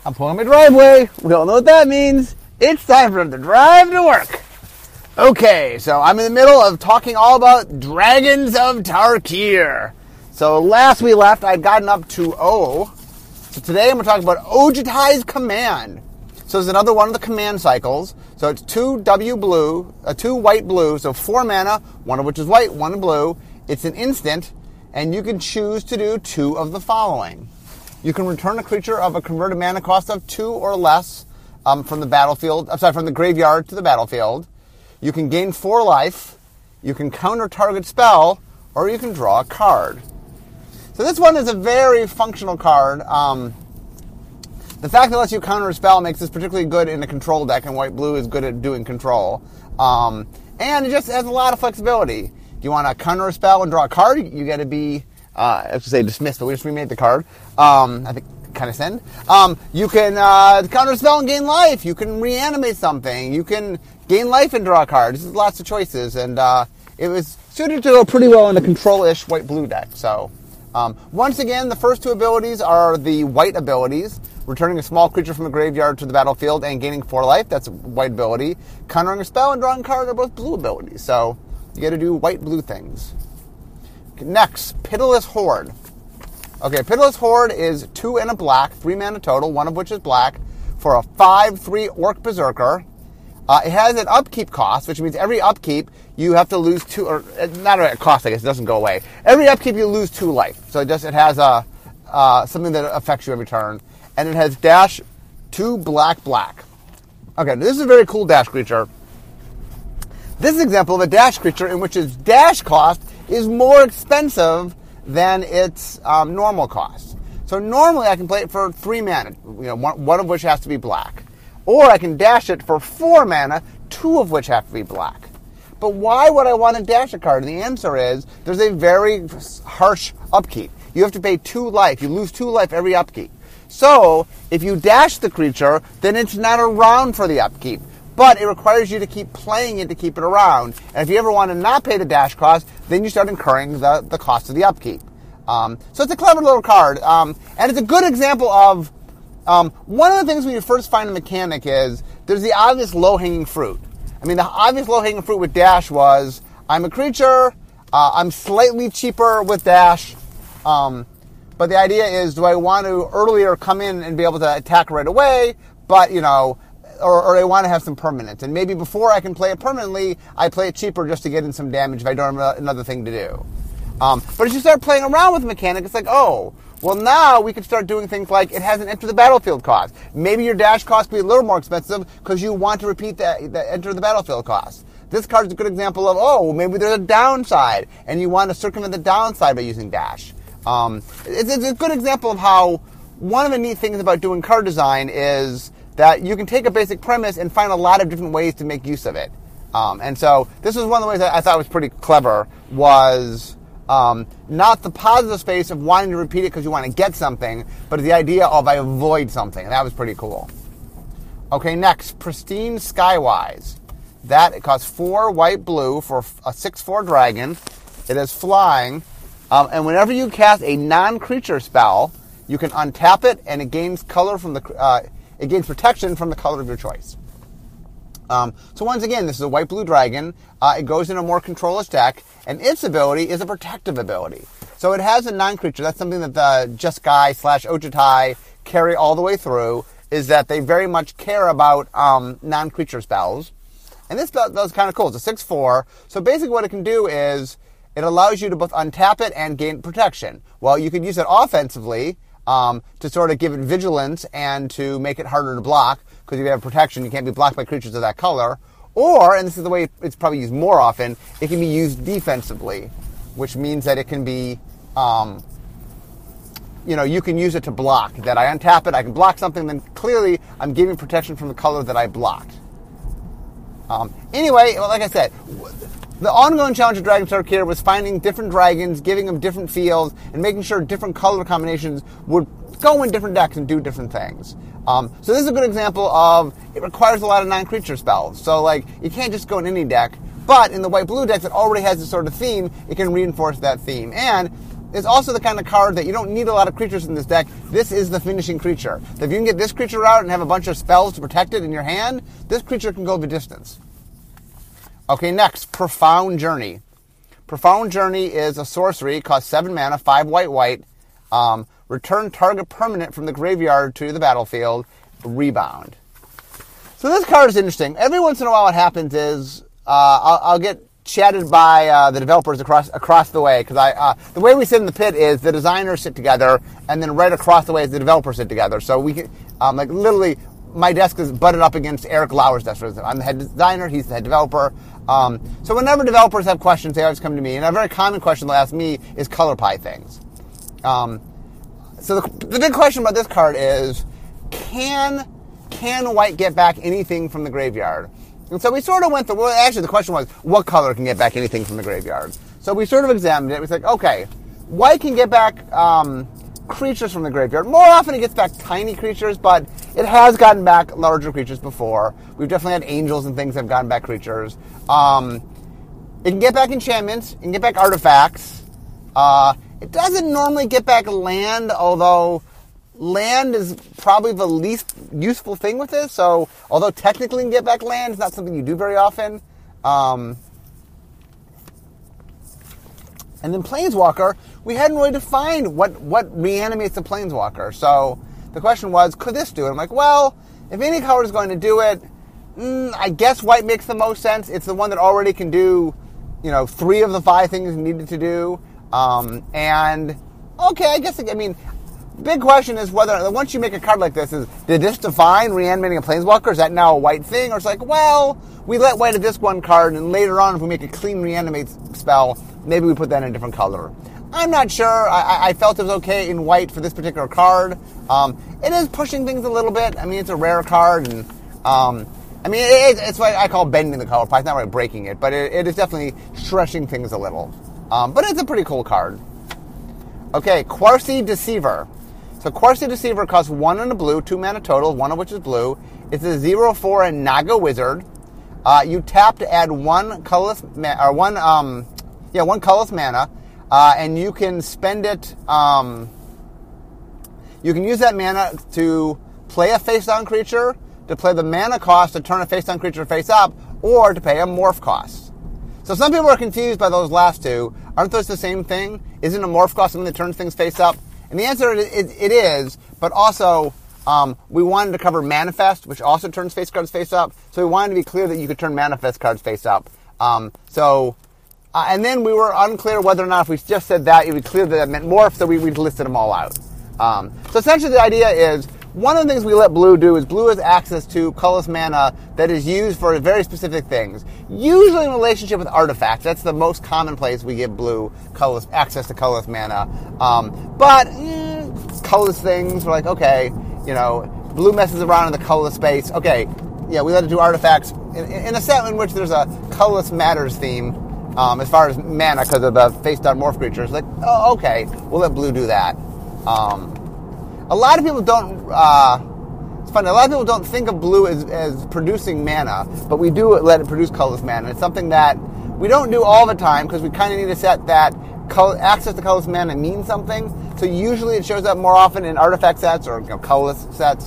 I'm pulling my driveway. We all know what that means. It's time for the drive to work. Okay, so I'm in the middle of talking all about Dragons of Tarkir. So last we left, I'd gotten up to O. So today I'm going to talk about Ojutai's command. So it's another one of the command cycles. So it's 2 white blue, so 4 mana, one of which is white, one blue. It's an instant, and you can choose to do 2 of the following. You can return a creature of a converted mana cost of 2 or less from the graveyard to the battlefield. You can gain 4 life. You can counter target spell, or you can draw a card. So this one is a very functional card. The fact that it lets you counter a spell makes this particularly good in a control deck, and white-blue is good at doing control. And it just has a lot of flexibility. Do you want to counter a spell and draw a card? You got to be, I have to say dismissed, but we just remade the card. I think kind of send. You can counter a spell and gain life. You can reanimate something. You can gain life and draw a card. There's lots of choices, and it was suited to go pretty well in a control-ish white-blue deck. So once again, the first 2 abilities are the white abilities. Returning a small creature from the graveyard to the battlefield and gaining 4 life, that's a white ability. Countering a spell and drawing a card are both blue abilities. So you got to do white-blue things. Next, Pitiless Horde. Okay, Pitiless Horde is 2 and a black, 3 mana total, one of which is black, for a 5/3 Orc Berserker. It has an upkeep cost, which means every upkeep you have to lose 2, or not a cost, I guess, it doesn't go away. Every upkeep you lose 2 life. So it has something that affects you every turn. And it has dash 2 black. Okay, this is a very cool dash creature. This is an example of a dash creature in which its dash cost is more expensive than its normal cost. So normally I can play it for 3 mana, one of which has to be black. Or I can dash it for 4 mana, 2 of which have to be black. But why would I want to dash a card? And the answer is there's a very harsh upkeep. You have to pay 2 life. You lose 2 life every upkeep. So, if you dash the creature, then it's not around for the upkeep. But it requires you to keep playing it to keep it around. And if you ever want to not pay the dash cost, then you start incurring the cost of the upkeep. So it's a clever little card. And it's a good example of one of the things when you first find a mechanic is there's the obvious low-hanging fruit. I mean, the obvious low-hanging fruit with dash was I'm a creature, I'm slightly cheaper with dash, but the idea is, do I want to earlier come in and be able to attack right away, but, or I want to have some permanence. And maybe before I can play it permanently, I play it cheaper just to get in some damage if I don't have another thing to do. But as you start playing around with the mechanic, it's like, oh, well now we can start doing things like it has an enter the battlefield cost. Maybe your dash cost could be a little more expensive because you want to repeat the enter the battlefield cost. This card is a good example of, well, maybe there's a downside, and you want to circumvent the downside by using dash. It's a good example of how one of the neat things about doing card design is that you can take a basic premise and find a lot of different ways to make use of it. And so this was one of the ways that I thought was pretty clever was not the positive space of wanting to repeat it because you want to get something, but the idea of I avoid something. And that was pretty cool. Okay, next, Pristine Skywise. It costs 4 white-blue for a 6/4 dragon. It is flying. And whenever you cast a non-creature spell, you can untap it, and it gains it gains protection from the color of your choice. So once again, this is a white-blue dragon. It goes in a more control-ish deck, and its ability is a protective ability. So it has a non-creature. That's something that the Jeskai / Ojutai carry all the way through, is that they very much care about non-creature spells. And this spell is kind of cool. It's a 6/4. So basically what it can do is it allows you to both untap it and gain protection. Well, you could use it offensively to sort of give it vigilance and to make it harder to block, because if you have protection, you can't be blocked by creatures of that color. Or, and this is the way it's probably used more often, it can be used defensively, which means that it can be, you can use it to block. That I untap it, I can block something, then clearly I'm giving protection from the color that I blocked. Anyway, like I said, the ongoing challenge of Dragons of Tarkir was finding different dragons, giving them different feels, and making sure different color combinations would go in different decks and do different things. So this is a good example of, it requires a lot of non-creature spells. So, you can't just go in any deck, but in the white-blue decks that already has this sort of theme, it can reinforce that theme. And is also the kind of card that you don't need a lot of creatures in this deck. This is the finishing creature. If you can get this creature out and have a bunch of spells to protect it in your hand, this creature can go the distance. Okay, next, Profound Journey. Profound Journey is a sorcery, costs 7 mana, 5 white. Return target permanent from the graveyard to the battlefield, rebound. So this card is interesting. Every once in a while what happens is I'll get chatted by the developers across the way, because the way we sit in the pit is the designers sit together, and then right across the way is the developers sit together. So we can, like literally, my desk is butted up against Eric Lauer's desk. I'm the head designer, he's the head developer. So whenever developers have questions, they always come to me, and a very common question they'll ask me is color pie things. So the big question about this card is, can white get back anything from the graveyard? And so we sort of went through, well, actually the question was, what color can get back anything from the graveyard? So we sort of examined it. It was like, okay, white can get back creatures from the graveyard. More often it gets back tiny creatures, but it has gotten back larger creatures before. We've definitely had angels and things that have gotten back creatures. It can get back enchantments. It can get back artifacts. It doesn't normally get back land, although land is probably the least useful thing with this. So, although technically you can get back land, it's not something you do very often. And then Planeswalker, we hadn't really defined what reanimates the Planeswalker. So the question was, could this do it? I'm like, well, if any color is going to do it, I guess white makes the most sense. It's the one that already can do, 3 of the 5 things it needed to do. And okay, I guess, big question is whether, once you make a card like this, did this define reanimating a Planeswalker? Is that now a white thing? Or it's like, well, we let white at this one card, and later on, if we make a clean reanimate spell, maybe we put that in a different color. I'm not sure. I felt it was okay in white for this particular card. It is pushing things a little bit. It's a rare card, and it's what I call bending the color pie. It's not really breaking it, but it is definitely stretching things a little. But it's a pretty cool card. Okay, Quarcy Deceiver. So Quarcy Deceiver costs 1 and a blue, 2 mana total, 1 of which is blue. It's a 0/4 and Naga Wizard. You tap to add 1 colorless mana, and you can spend it. You can use that mana to play a face-down creature, to play the mana cost to turn a face-down creature face up, or to pay a morph cost. So some people are confused by those last two. Aren't those the same thing? Isn't a morph cost something that turns things face up? And the answer is it is, but also we wanted to cover Manifest, which also turns face cards face up. So we wanted to be clear that you could turn Manifest cards face up. And then we were unclear whether or not if we just said that, it would be clear that meant morph, so we listed them all out. So essentially the idea is, one of the things we let blue do is blue has access to colorless mana that is used for very specific things. Usually in relationship with artifacts. That's the most common place we give blue access to colorless mana. But colorless things, we're like, okay, blue messes around in the colorless space. Okay, we let it do artifacts. In a set in which there's a colorless matters theme, as far as mana, because of the face-down morph creatures, like, oh, okay, we'll let blue do that. A lot of people don't. It's funny. A lot of people don't think of blue as producing mana, but we do let it produce colorless mana. It's something that we don't do all the time because we kind of need a set that access to colorless mana means something. So usually it shows up more often in artifact sets or colorless sets.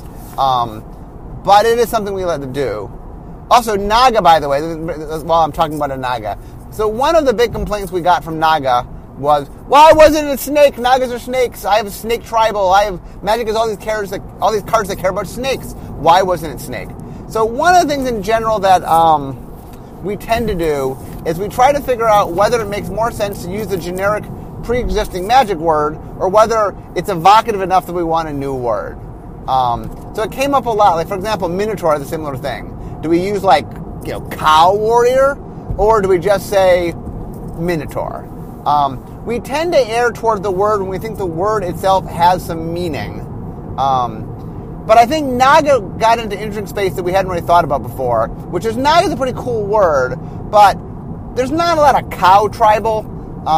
But it is something we let it do. Also, Naga, by the way, while I'm talking about a Naga. So one of the big complaints we got from Naga was, why wasn't it a snake? Nagas are snakes. I have a snake tribal. Magic has all these cards that care about snakes. Why wasn't it snake? So one of the things in general that we tend to do is we try to figure out whether it makes more sense to use the generic pre-existing magic word or whether it's evocative enough that we want a new word. So it came up a lot. Like, for example, Minotaur is a similar thing. Do we use cow warrior, or do we just say Minotaur? We tend to err toward the word when we think the word itself has some meaning. But I think Naga got into interesting space that we hadn't really thought about before, which is Naga is a pretty cool word, but there's not a lot of cow tribal.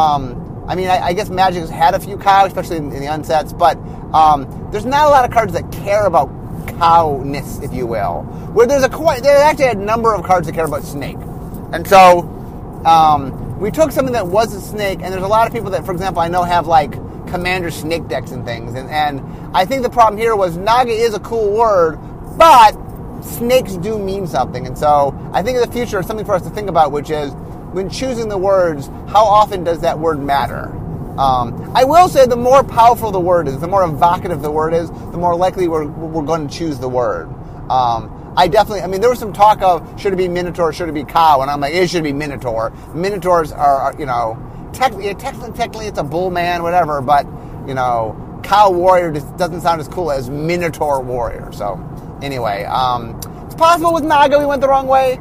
I guess Magic has had a few cows, especially in the unsets, but there's not a lot of cards that care about cowness, if you will. Where there actually a number of cards that care about snake. And so we took something that was a snake, and there's a lot of people that, for example, I know have like Commander Snake decks and things, and I think the problem here was Naga is a cool word, but snakes do mean something, and so I think in the future something for us to think about, which is when choosing the words, how often does that word matter? I will say the more powerful the word is, the more evocative the word is, the more likely we're going to choose the word. There was some talk of should it be Minotaur, should it be cow, and I'm like, it should be Minotaur. Minotaurs are technically it's a bull man, whatever, but, cow warrior just doesn't sound as cool as Minotaur warrior. So, anyway, it's possible with Naga we went the wrong way.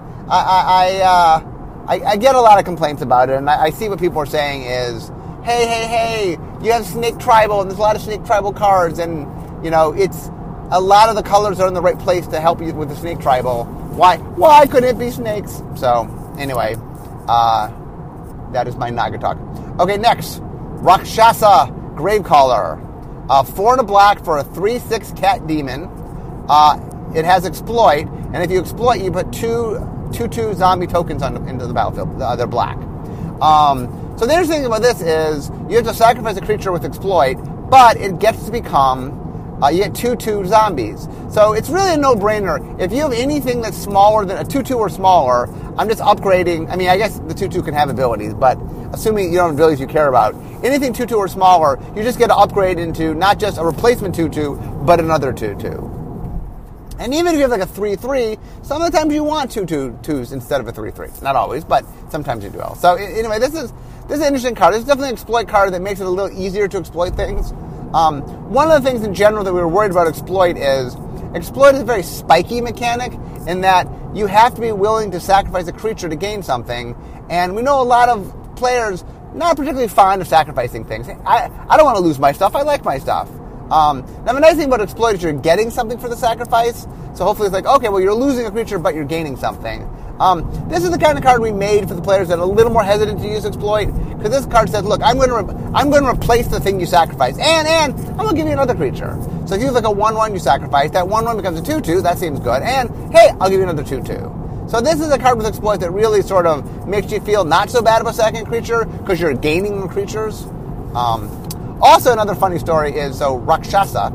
I get a lot of complaints about it, and I see what people are saying is, hey, you have Snake Tribal, and there's a lot of Snake Tribal cards, and, it's a lot of the colors are in the right place to help you with the Snake Tribal. Why couldn't it be snakes? So, anyway, that is my Naga talk. Okay, next, Rakshasa Gravecaller. 4 and a black for a 3/6 cat demon. It has exploit, and if you exploit, you put 2/2 zombie tokens into the battlefield. They're black. So the interesting thing about this is you have to sacrifice a creature with exploit, but it gets to become, you get 2/2 zombies. So it's really a no-brainer. If you have anything that's smaller than a 2/2 or smaller, I'm just upgrading. I mean, I guess the 2/2 can have abilities, but assuming you don't have abilities you care about, anything 2/2 or smaller, you just get to upgrade into not just a replacement 2/2, but another 2/2. And even if you have like a 3/3, some of the times you want 2/2s instead of a 3/3. Not always, but sometimes you do. So anyway, this is an interesting card. This is definitely an exploit card that makes it a little easier to exploit things. One of the things in general that we were worried about exploit is a very spiky mechanic in that you have to be willing to sacrifice a creature to gain something. And we know a lot of players not particularly fond of sacrificing things. I don't want to lose my stuff. I like my stuff. Now, the nice thing about exploit is you're getting something for the sacrifice. So hopefully it's like, okay, well, you're losing a creature, but you're gaining something. This is the kind of card we made for the players that are a little more hesitant to use exploit, because this card says, look, I'm going to replace the thing you sacrifice, and I'm going to give you another creature. So if you have like a 1/1 you sacrifice, that 1/1 becomes a 2/2, that seems good, and hey, I'll give you another 2/2. So this is a card with exploit that really sort of makes you feel not so bad about second creature, because you're gaining creatures. Also, another funny story is, so Rakshasa,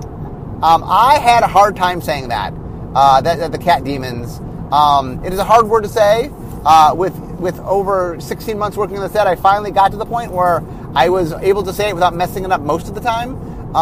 I had a hard time saying that the cat demons. It is a hard word to say. With over 16 months working on the set, I finally got to the point where I was able to say it without messing it up most of the time.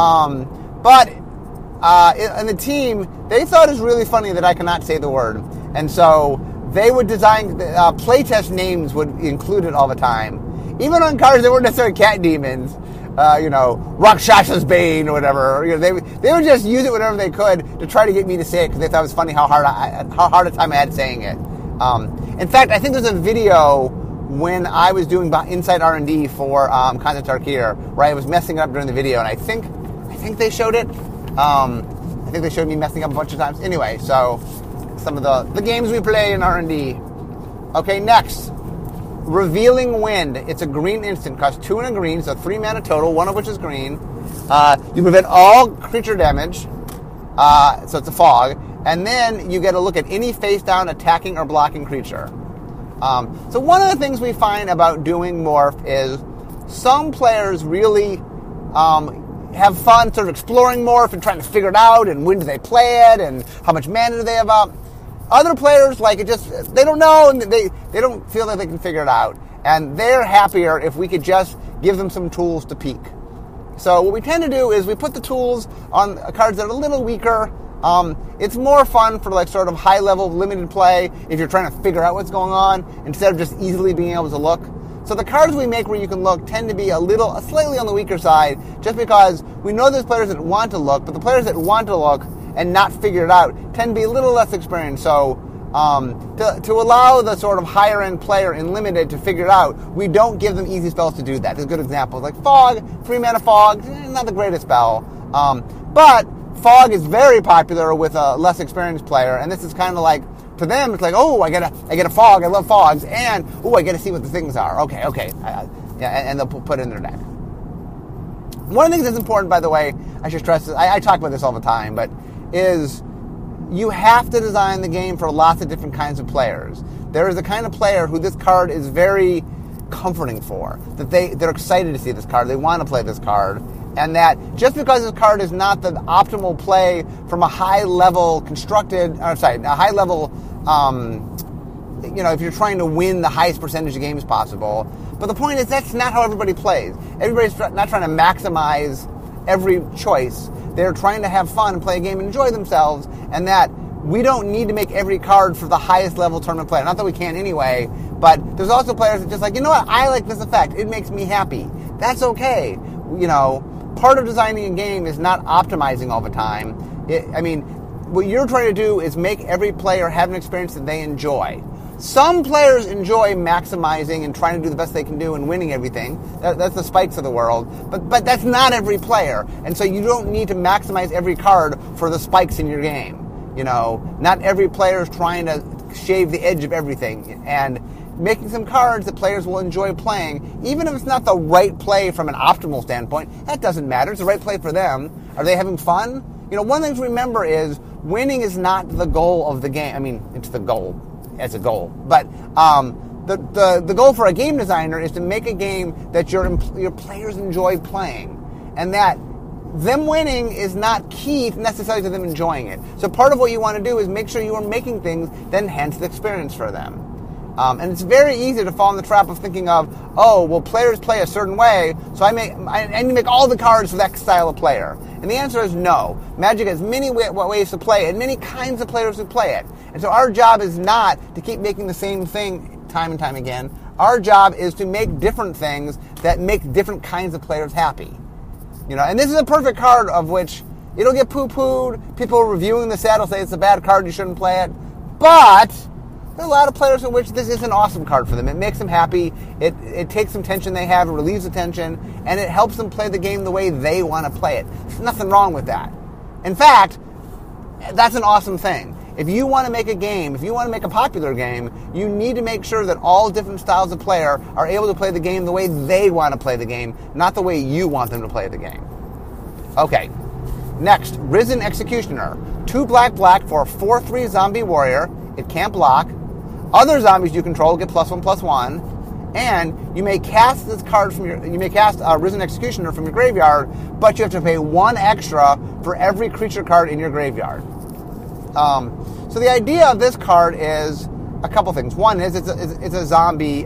And the team, they thought it was really funny that I cannot say the word. And so they would design, playtest names would include it all the time. Even on cards that weren't necessarily cat demons. Rakshasa's Bane or whatever. They would just use it whenever they could to try to get me to say it because they thought it was funny how hard a time I had saying it. In fact, I think there's a video when I was doing inside R&D for Khans of Tarkir where I was messing it up during the video, and I think they showed it. I think they showed me messing up a bunch of times. Anyway, so some of the games we play in R&D. Okay, next. Revealing Wind. It's a green instant. Costs 2 and a green, so 3 mana total, one of which is green. You prevent all creature damage, so it's a fog. And then you get a look at any face-down attacking or blocking creature. So one of the things we find about doing Morph is some players really have fun sort of exploring Morph and trying to figure it out, and when do they play it, and how much mana do they have up. Other players, like, they don't know, and they don't feel that they can figure it out. And they're happier if we could just give them some tools to peek. So what we tend to do is we put the tools on cards that are a little weaker. It's more fun for, like, sort of high-level limited play if you're trying to figure out what's going on instead of just easily being able to look. So the cards we make where you can look tend to be slightly on the weaker side just because we know there's players that want to look, but the players that want to look and not figure it out tend to be a little less experienced. So to allow the sort of higher end player in limited to figure it out, we don't give them easy spells to do that. There's good examples like Fog, 3 mana Fog, not the greatest spell. But Fog is very popular with a less experienced player, and this is kind of like, to them, it's like, oh, I get a Fog, I love Fogs, and oh, I get to see what the things are. Okay, and they'll put it in their deck. One of the things that's important, by the way, I should stress this, I talk about this all the time, but is you have to design the game for lots of different kinds of players. There is a kind of player who this card is very comforting for. That they're excited to see this card. They want to play this card. And that just because this card is not the optimal play from a high-level if you're trying to win the highest percentage of games possible. But the point is that's not how everybody plays. Everybody's not trying to maximize every choice. They're trying to have fun and play a game and enjoy themselves, and that we don't need to make every card for the highest level tournament player. Not that we can anyway, but there's also players that just like, you know what, I like this effect. It makes me happy. That's okay. Part of designing a game is not optimizing all the time. What you're trying to do is make every player have an experience that they enjoy. Some players enjoy maximizing and trying to do the best they can do and winning everything. That's the Spikes of the world. But that's not every player. And so you don't need to maximize every card for the Spikes in your game. Not every player is trying to shave the edge of everything. And making some cards that players will enjoy playing, even if it's not the right play from an optimal standpoint, that doesn't matter. It's the right play for them. Are they having fun? One thing to remember is winning is not the goal of the game. It's the goal. As a goal. But the goal for a game designer is to make a game that your players enjoy playing. And that them winning is not key necessarily to them enjoying it. So part of what you want to do is make sure you are making things that enhance the experience for them. And it's very easy to fall in the trap of thinking of, players play a certain way, so I need to make all the cards for that style of player. And the answer is no. Magic has many ways to play it, and many kinds of players who play it. And so our job is not to keep making the same thing time and time again. Our job is to make different things that make different kinds of players happy. And this is a perfect card of which it'll get poo-pooed. People reviewing the set will say it's a bad card, you shouldn't play it. But there are a lot of players in which this is an awesome card for them. It makes them happy. It takes some tension they have, it relieves the tension, and it helps them play the game the way they want to play it. There's nothing wrong with that. In fact, that's an awesome thing. If you want to make a game, if you want to make a popular game, you need to make sure that all different styles of player are able to play the game the way they want to play the game, not the way you want them to play the game. Okay, next, Risen Executioner. 2 black for a 4/3 zombie warrior. It can't block. Other zombies you control get +1/+1. And you may cast this card Risen Executioner from your graveyard, but you have to pay 1 extra for every creature card in your graveyard. So the idea of this card is a couple things. One is it's a zombie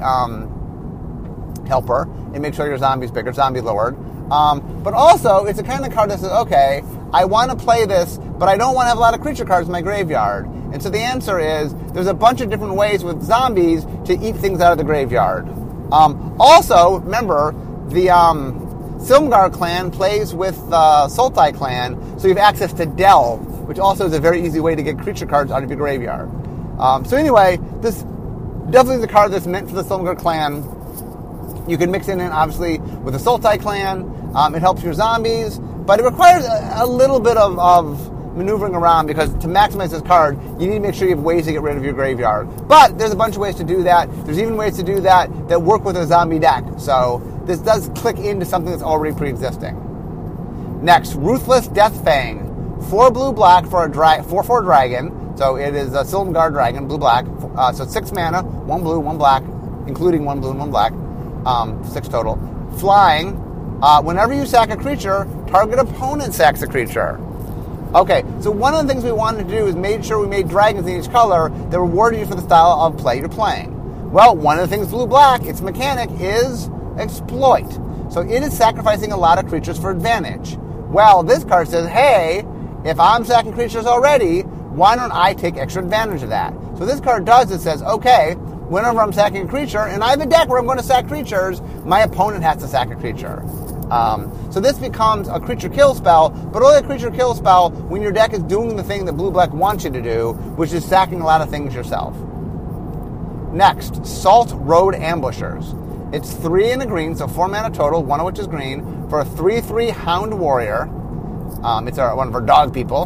helper. It makes sure your zombie's bigger, zombie lowered. But also, it's a kind of card that says, okay, I want to play this, but I don't want to have a lot of creature cards in my graveyard. And so the answer is, there's a bunch of different ways with zombies to eat things out of the graveyard. Also, remember, the Silumgar clan plays with the Sultai clan, so you have access to Delve, which also is a very easy way to get creature cards out of your graveyard. So anyway, this definitely is a card that's meant for the Silumgar clan. You can mix it in, obviously, with the Sultai clan. It helps your zombies, but it requires a little bit of maneuvering around, because to maximize this card, you need to make sure you have ways to get rid of your graveyard. But there's a bunch of ways to do that. There's even ways to do that work with a zombie deck. So this does click into something that's already pre-existing. Next, Ruthless Deathfang. 4 blue-black for a 4/4 dragon. So it is a Silumgar dragon, blue-black. So 6 mana, 1 blue, 1 black, including 1 blue and 1 black. 6 total. Flying. Whenever you sack a creature, target opponent sacks a creature. Okay, so one of the things we wanted to do is make sure we made dragons in each color that rewarded you for the style of play you're playing. Well, one of the things blue-black, its mechanic is exploit. So it is sacrificing a lot of creatures for advantage. Well, this card says, hey, if I'm sacking creatures already, why don't I take extra advantage of that? So this card does, it says, okay, whenever I'm sacking a creature, and I have a deck where I'm going to sack creatures, my opponent has to sack a creature. So this becomes a creature kill spell, but only a creature kill spell when your deck is doing the thing that blue-black wants you to do, which is sacking a lot of things yourself. Next, Salt Road Ambushers. It's 3 and a green, so 4 mana total, 1 of which is green, for a 3/3 Hound Warrior. It's one of our dog people.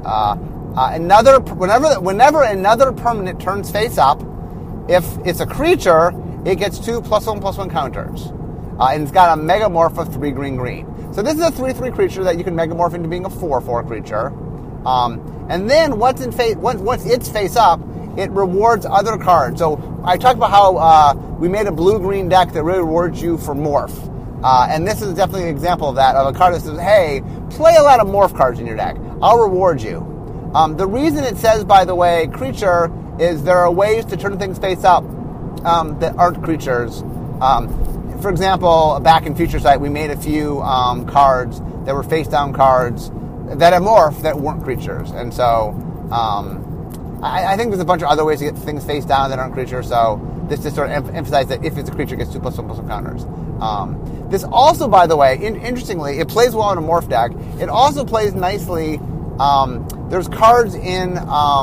Whenever another permanent turns face up, if it's a creature, it gets 2 +1/+1 counters. And it's got a Megamorph of 3 green. So this is a 3/3 creature that you can Megamorph into being a 4/4 creature. And then once its face up, it rewards other cards. So I talked about how we made a blue-green deck that really rewards you for morph. And this is definitely an example of that, of a card that says, hey, play a lot of morph cards in your deck. I'll reward you. The reason it says, by the way, creature, is there are ways to turn things face up that aren't creatures. For example, back in Future Sight, we made a few cards that were face-down cards that have morph that weren't creatures. And so I think there's a bunch of other ways to get things face down that aren't creatures, so this just sort of emphasizes that if it's a creature, it gets 2+1/+1 counters. This also, by the way, interestingly, it plays well in a morph deck. It also plays nicely. There's cards in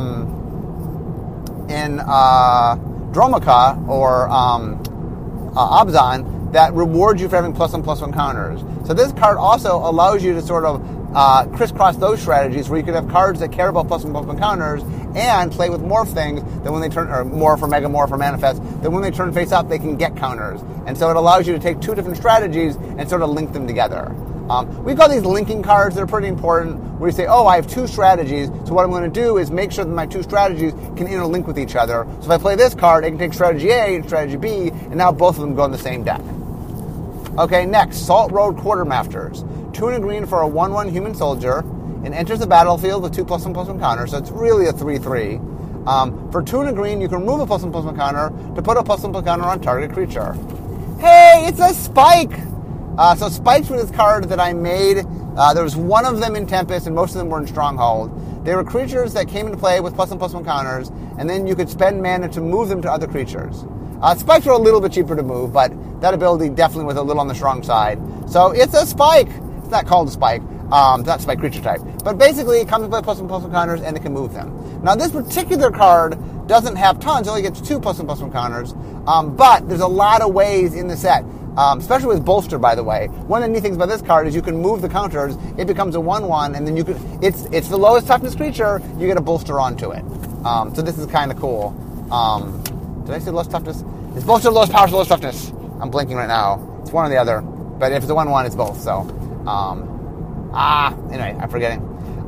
Dromoka or Abzan that reward you for having +1/+1 counters. So this card also allows you to sort of crisscross those strategies where you could have cards that care about +1/+1 counters and play with morph things that when they turn, or morph or megamorph or manifest, that when they turn face up, they can get counters. And so it allows you to take two different strategies and sort of link them together. We call these linking cards. They're pretty important, where you say, oh, I have two strategies, so what I'm going to do is make sure that my two strategies can interlink with each other. So if I play this card, I can take strategy A and strategy B, and now both of them go in the same deck. Okay, next, Salt Road Quartermafters. 2 and a green for a 1/1 human soldier. It enters the battlefield with 2+1/+1 counters, so it's really a 3/3. For 2 and a green, you can remove a +1/+1 counter to put a +1/+1 counter on target creature. Hey, it's a spike! So spikes were this card that I made. There was one of them in Tempest, and most of them were in Stronghold. They were creatures that came into play with +1/+1 counters, and then you could spend mana to move them to other creatures. Spikes were a little bit cheaper to move, but that ability definitely was a little on the strong side. So it's a spike. It's not called a spike. It's not spike creature type. But basically, it comes with +1/+1 counters, and it can move them. Now, this particular card doesn't have tons. It only gets 2 +1/+1 counters. But there's a lot of ways in the set, especially with Bolster, by the way. One of the neat things about this card is you can move the counters. It becomes a 1/1, and then you can. It's the lowest toughness creature. You get a Bolster onto it. So this is kind of cool. Did I say lowest toughness? It's Bolster, lowest power, lowest toughness. I'm blinking right now. It's one or the other. But if it's a 1/1, it's both. So, anyway, I'm forgetting.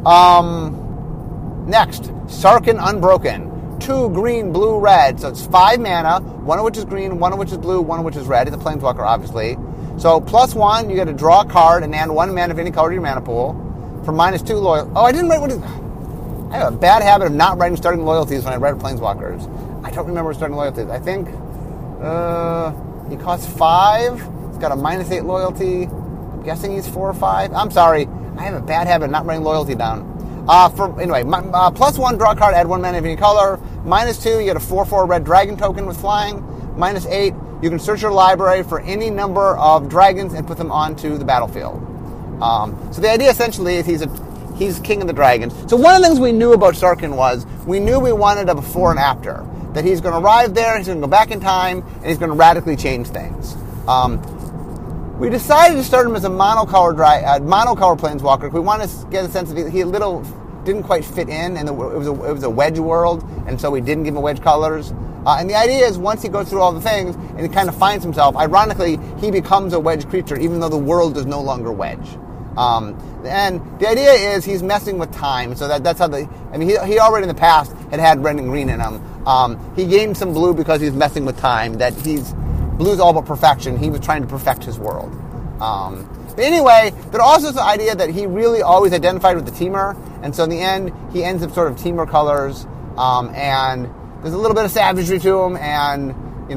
Next, Sarkhan Unbroken. 2 green, blue, red. So it's 5 mana, one of which is green, one of which is blue, one of which is red. It's a Planeswalker, obviously. So +1, you get to draw a card and add 1 mana of any color to your mana pool. For -2 loyal. Oh, I didn't write what it is. I have a bad habit of not writing starting loyalties when I write Planeswalkers. I don't remember starting loyalties. I think he costs 5. He's got a -8 loyalty. I'm guessing he's 4 or 5. I'm sorry. I have a bad habit of not writing loyalty down. +1, draw a card, add 1 mana of any color. -2, you get a 4/4 red dragon token with flying. -8, you can search your library for any number of dragons and put them onto the battlefield. So the idea essentially is he's king of the dragons. So one of the things we knew about Sarkhan was we knew we wanted a before and after. That he's going to arrive there, he's going to go back in time, and he's going to radically change things. We decided to start him as a monocolor planeswalker because we wanted to get a sense of he didn't quite fit in, and it was a wedge world, and so we didn't give him wedge colors. And the idea is once he goes through all the things and he kind of finds himself, ironically, he becomes a wedge creature, even though the world is no longer wedge. And the idea is he's messing with time, so that's how he already in the past had red and green in him. He gained some blue because he's messing with time. Blue's all about perfection. He was trying to perfect his world. But anyway, there's also the idea that he really always identified with the Temur, and so in the end, he ends up sort of Temur colors, and there's a little bit of savagery to him, and,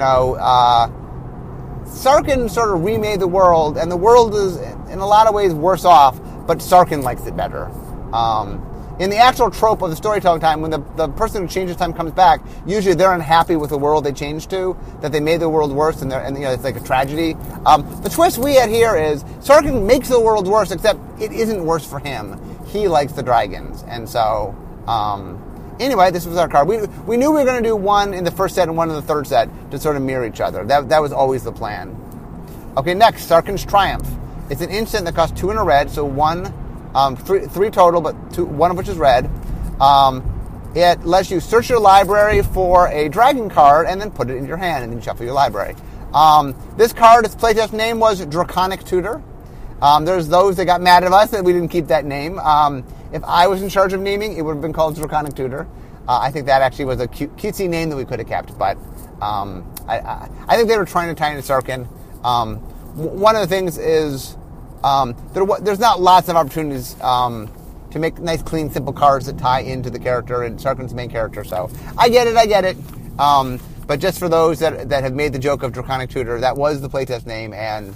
Sarkhan sort of remade the world, and the world is, in a lot of ways, worse off, but Sarkhan likes it better. In the actual trope of the storytelling time, when the person who changes time comes back, usually they're unhappy with the world they changed to, that they made the world worse, and it's like a tragedy. The twist we had here is Sarkhan makes the world worse, except it isn't worse for him. He likes the dragons, and so anyway, this was our card. We knew we were going to do one in the first set and one in the third set to sort of mirror each other. That was always the plan. Okay, next, Sarkhan's Triumph. It's an instant that costs 2 and a red, so 3 total, but 1 of which is red. It lets you search your library for a dragon card and then put it in your hand and then shuffle your library. This card, its playtest name was Draconic Tutor. There's those that got mad at us that we didn't keep that name. If I was in charge of naming, it would have been called Draconic Tutor. I think that actually was a cutesy name that we could have kept, but I think they were trying to tie into Sarkhan. One of the things is there's not lots of opportunities to make nice, clean, simple cards that tie into the character and Sarkhan's main character. So I get it. But just for those that have made the joke of Draconic Tutor, that was the playtest name, and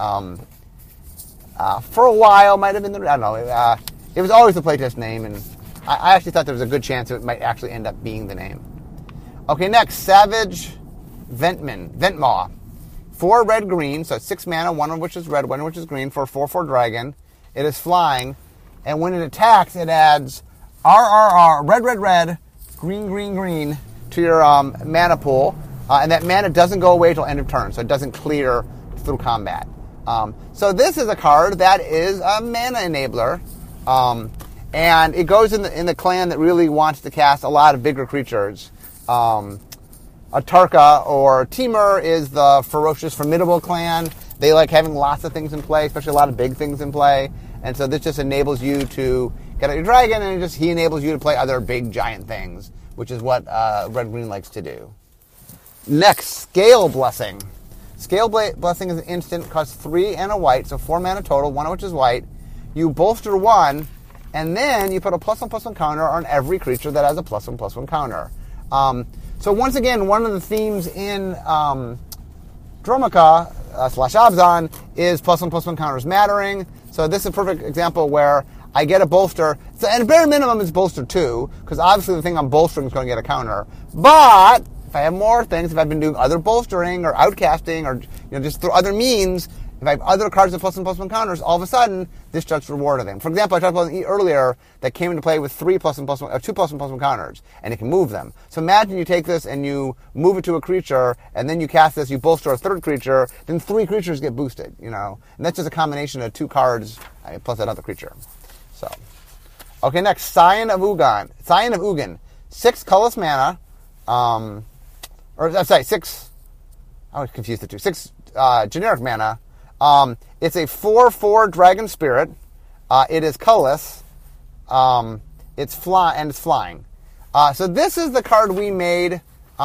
for a while might have been I don't know. It was always the playtest name, and I actually thought there was a good chance it might actually end up being the name. Okay, next, Savage Ventmaw. 4 red-green, so 6 mana, one of which is red, one of which is green, for a 4/4 dragon. It is flying, and when it attacks, it adds RRR, red, green, to your mana pool, and that mana doesn't go away until end of turn, so it doesn't clear through combat. So this is a card that is a mana enabler, and it goes in the clan that really wants to cast a lot of bigger creatures. Atarka or Temur is the ferocious, formidable clan. They like having lots of things in play, especially a lot of big things in play. And so this just enables you to get out your dragon, and he enables you to play other big, giant things, which is what Red-Green likes to do. Next, Scale Blessing. Scale Blessing is an instant, costs 3 and a white, so 4 mana total, one of which is white. You bolster 1, and then you put a +1/+1 counter on every creature that has a +1/+1 counter. So once again, one of the themes in Dromoka / Abzan is +1/+1 counters mattering. So this is a perfect example where I get a bolster. So, and bare minimum is bolster 2, because obviously the thing I'm bolstering is going to get a counter. But if I have more things, if I've been doing other bolstering or outcasting or just through other means, if I have other cards with +1/+1 counters, all of a sudden this starts rewarding them. For example, I talked about an earlier that came into play with 2 +1/+1 counters, and it can move them. So imagine you take this and you move it to a creature, and then you cast this, you bolster a third creature, then 3 creatures get boosted, and that's just a combination of 2 cards plus that other creature. So, okay, next, Scion of Ugin, 6 colorless mana, 6. I was confused the two. 6 generic mana. It's a 4/4 Dragon Spirit. It is colorless. It's flying. So this is the card we made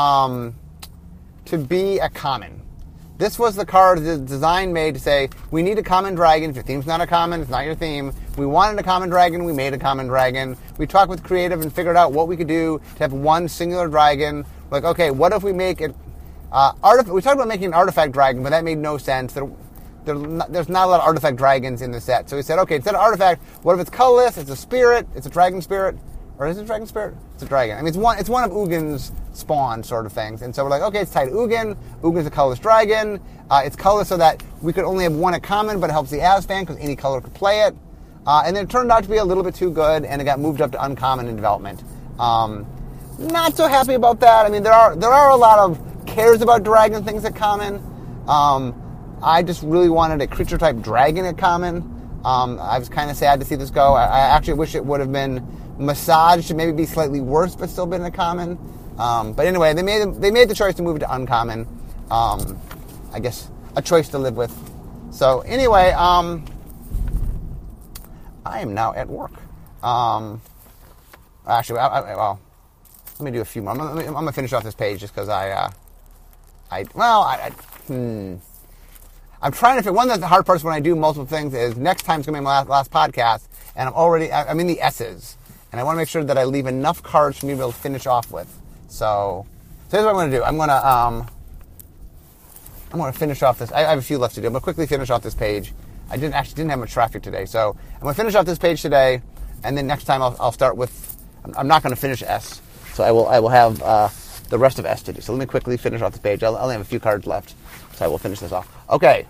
to be a common. This was the card the design made to say, we need a common dragon. If your theme's not a common, it's not your theme. We wanted a common dragon, we made a common dragon. We talked with creative and figured out what we could do to have one singular dragon. Like, okay, what if we make it... we talked about making an artifact dragon, but that made no sense. There's not a lot of artifact dragons in the set. So we said, okay, instead of artifact, what if it's colorless, it's a spirit, it's a dragon spirit? Or is it a dragon spirit? It's a dragon. I mean, it's one of Ugin's spawn sort of things. And so we're like, okay, it's tied to Ugin. Ugin's a colorless dragon. It's colorless so that we could only have one at common, but it helps the Azfan because any color could play it. And then it turned out to be a little bit too good, and it got moved up to uncommon in development. Not so happy about that. I mean, there are a lot of cares about dragon things at common. I just really wanted a creature-type dragon at common. I was kind of sad to see this go. I actually wish it would have been massaged to maybe be slightly worse, but still been a common. But anyway, they made the choice to move it to uncommon. I guess a choice to live with. So anyway, I am now at work. Actually, well, let me do a few more. I'm gonna finish off this page just because I'm trying to figure. One of the hard parts when I do multiple things is next time's gonna be my last podcast, and I'm in the S's, and I want to make sure that I leave enough cards for me to be able to finish off with. So here's what I'm gonna do. I'm gonna finish off this. I have a few left to do. I'm gonna quickly finish off this page. I didn't have much traffic today, so I'm gonna finish off this page today, and then next time I'll start with. I'm not gonna finish S, so I will have the rest of S to do. So let me quickly finish off this page. I only have a few cards left. So I will finish this off. Okay.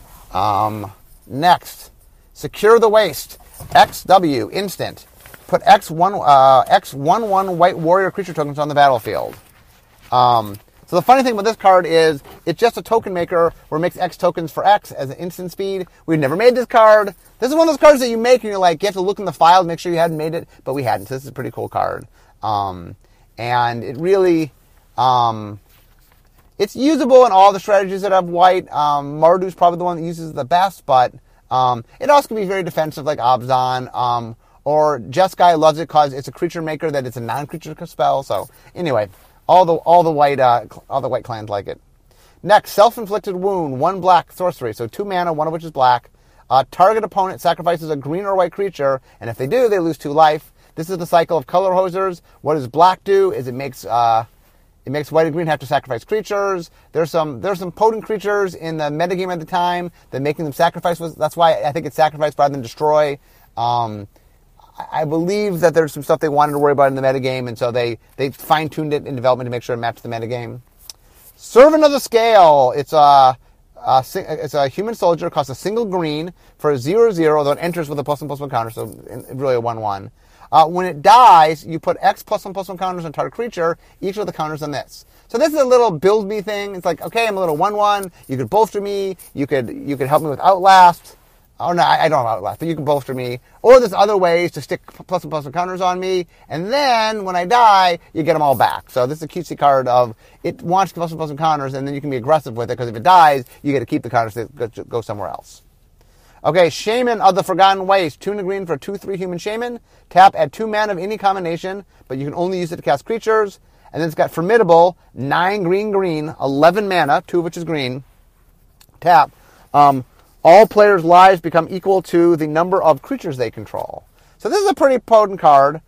Next. Secure the Waste. XW. Instant. Put X1/1 white warrior creature tokens on the battlefield. So the funny thing about this card is it's just a token maker where it makes X tokens for X as an instant speed. We've never made this card. This is one of those cards that you make and you're like, you have to look in the file to make sure you hadn't made it, but we hadn't. So this is a pretty cool card. And it really... it's usable in all the strategies that have white. Mardu's probably the one that uses it the best, but it also can be very defensive like Abzan, or Jeskai loves it because it's a creature maker that it's a non-creature spell. So anyway, all the white clans like it. Next, Self-Inflicted Wound, 1 black sorcery, so 2 mana, 1 of which is black. Target opponent sacrifices a green or white creature, and if they do, they lose 2 life. This is the cycle of color hosers. What does black do? Is it makes white and green have to sacrifice creatures. There's some potent creatures in the metagame at the time that making them sacrifice was. That's why I think it's sacrifice rather than destroy. I believe that there's some stuff they wanted to worry about in the metagame, and so they fine-tuned it in development to make sure it matched the metagame. Servant of the Scale. It's a human soldier, costs a single green for a 0/0, though it enters with a +1/+1 counter, so really a 1/1. When it dies, you put X +1/+1 counters on target creature, each of the counters on this. So this is a little build me thing. It's like, okay, I'm a little 1/1. You could bolster me. You could help me with Outlast. Oh no, I don't have Outlast, but you can bolster me. Or there's other ways to stick +1/+1 counters on me, and then when I die, you get them all back. So this is a cutesy card of it wants +1/+1 counters, and then you can be aggressive with it because if it dies, you get to keep the counters that go somewhere else. Okay, Shaman of the Forgotten Waste. 2 and a green for a 2/3 human shaman. Tap, add 2 mana of any combination, but you can only use it to cast creatures. And then it's got Formidable, 9 green, 11 mana, 2 of which is green. Tap. All players' lives become equal to the number of creatures they control. So this is a pretty potent card.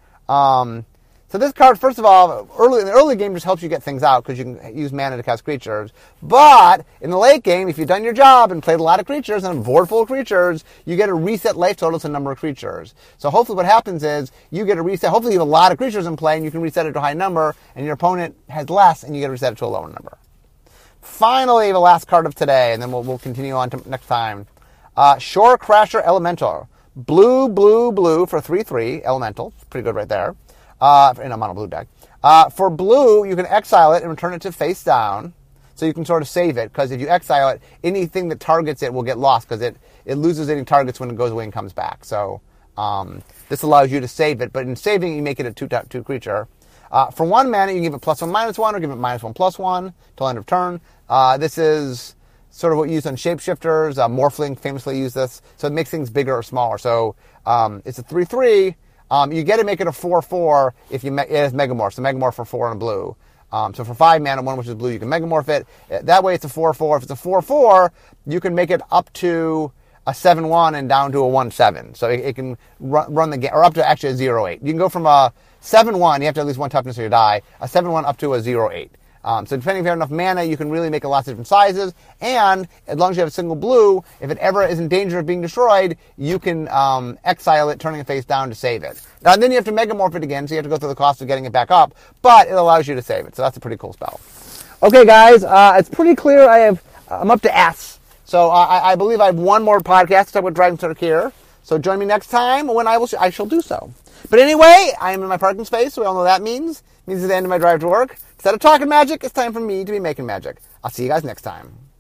So this card, first of all, in the early game just helps you get things out because you can use mana to cast creatures. But in the late game, if you've done your job and played a lot of creatures and a board full of creatures, you get a reset life total to the number of creatures. So hopefully what happens is you get a reset. Hopefully you have a lot of creatures in play and you can reset it to a high number, and your opponent has less and you get to reset it to a lower number. Finally, the last card of today, and then we'll continue on to next time. Shore Crasher Elemental. Blue for 3/3 Elemental. Pretty good right there. In a mono blue deck. For blue, you can exile it and return it to face down. So you can sort of save it, because if you exile it, anything that targets it will get lost, because it loses any targets when it goes away and comes back. So this allows you to save it, but in saving, you make it a 2/2 creature. For 1 mana, you can give it +1/-1, or give it -1/+1 till end of turn. This is sort of what you use on shapeshifters. Morphling famously use this, so it makes things bigger or smaller. So it's a 3/3. You get to make it a 4/4 if it has Megamorph. So Megamorph for 4 and a blue. So for 5 mana, 1 which is blue, you can Megamorph it. That way it's a 4/4. If it's a 4/4, you can make it up to a 7/1 and down to a 1/7. So it can run the game, or up to actually a 0/8. You can go from a 7/1, you have to have at least 1 toughness or you die, a 7/1 up to a 0/8. So depending if you have enough mana, you can really make it lots of different sizes. And as long as you have a single blue, if it ever is in danger of being destroyed, you can exile it, turning it face down to save it. Now, then you have to Megamorph it again, so you have to go through the cost of getting it back up. But it allows you to save it, so that's a pretty cool spell. Okay, guys, it's pretty clear I'm up to S. So I believe I have one more podcast to talk about Dragons of Tarkir. So join me next time when I shall do so. But anyway, I am in my parking space, so we all know what that means. It means it's the end of my drive to work. Instead of talking magic, it's time for me to be making magic. I'll see you guys next time.